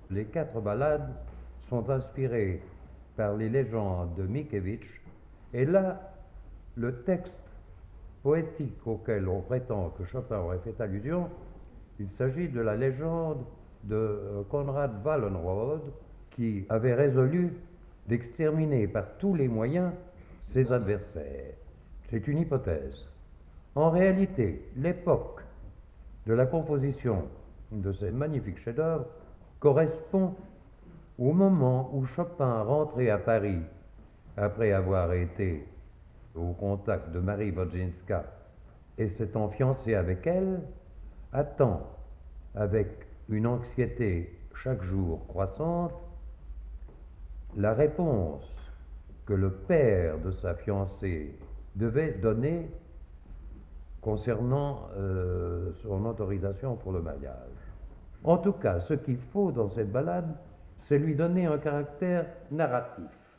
Les 4 ballades sont inspirées par les légendes de Mickiewicz, et là, le texte poétique auquel on prétend que Chopin aurait fait allusion, il s'agit de la légende de Konrad Wallenrod, qui avait résolu d'exterminer par tous les moyens ses adversaires. C'est une hypothèse. En réalité, l'époque de la composition de ces magnifiques chefs-d'œuvre correspond au moment où Chopin, rentré à Paris après avoir été au contact de Marie Wodzinska et s'étant fiancé avec elle, attend avec une anxiété chaque jour croissante la réponse que le père de sa fiancée devait donner concernant son autorisation pour le mariage. En tout cas, ce qu'il faut dans cette ballade, c'est lui donner un caractère narratif.